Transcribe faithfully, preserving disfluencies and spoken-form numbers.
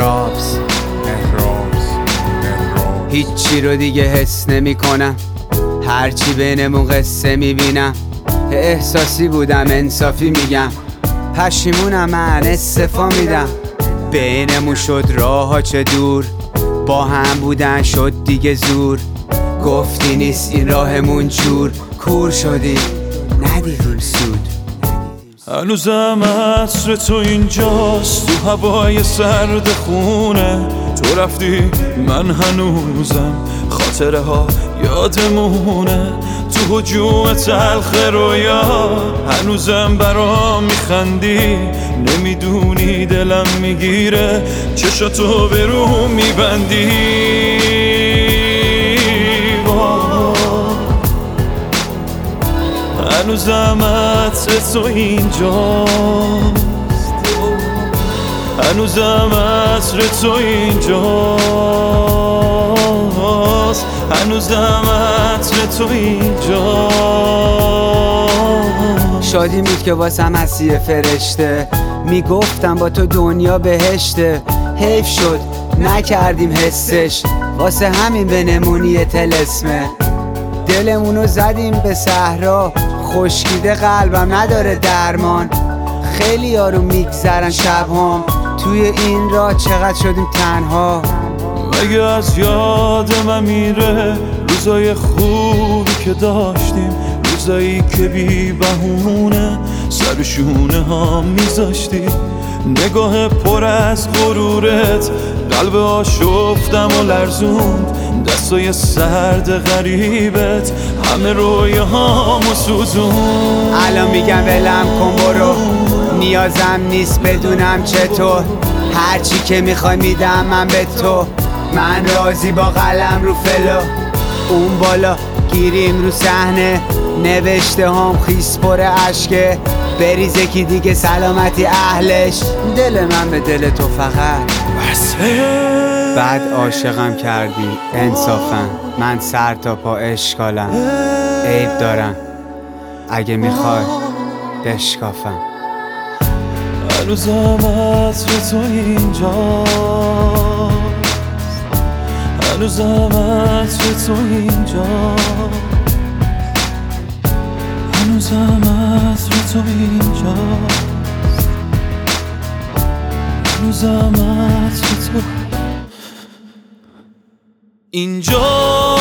مهرابس مهرابس مهرابس هیچی رو دیگه حس نمی کنم، هرچی بینمون قصه میبینم. احساسی بودم انصافی میگم، پشیمونم من استعفا میدم. بینمون شد راه ها چه دور، با هم بودن شد دیگه زور. گفتی نیست این راهمون جور، کور شدی ندیدیم سود. هنوزم عصر تو اینجاست، تو هوای سرد خونه. تو رفتی من هنوزم خاطره ها یادمونه. تو هجوم تلخ رویا هنوزم برام میخندی. نمیدونی دلم میگیره چشاتو به رو میبندی. هنوزم عطر تو اینجاست، هنوزم عطر تو اینجاست، هنوزم عطر تو اینجاست. شادی بود که واسم هستی فرشته، میگفتم با تو دنیا بهشته. حیف شد نکردیم حسش، واسه همین بنمونی طلسمه. دلمونو زدیم به صحرا، خشکیده قلبم نداره درمان. خیلی یارو میگذرن شبهام، توی این راه چقدر شدیم تنها. مگه از یاد من میره روزای خوبی که داشتیم، روزایی که بی بهونه سر شونه ها میذاشتی. نگاه پر از غرورت قلب آشفتم و لرزوند. دستای سرد غریبت همه رویاهامو سوزون. الان میگم ولم کن برو، نیازم نیست بدونم چطور. هرچی که میخوای میدم من به تو. من راضی با قلم رو فلو، اون بالا گیریم رو صحنه. نوشته هم خیس پر عشقه، بریزه کی دیگه سلامتی اهلش. دل من به دل تو فقط بسه. بعد عاشقم کردی انصافا، من سر تا پا اشکالم. عیب دارم اگه میخوای بشکافم. هنوزم عطر تو اینجاست، هنوزم عطر تو اینجاست، هنوزم عطر تو اینجاست، هنوزم عطر تو اینجاست.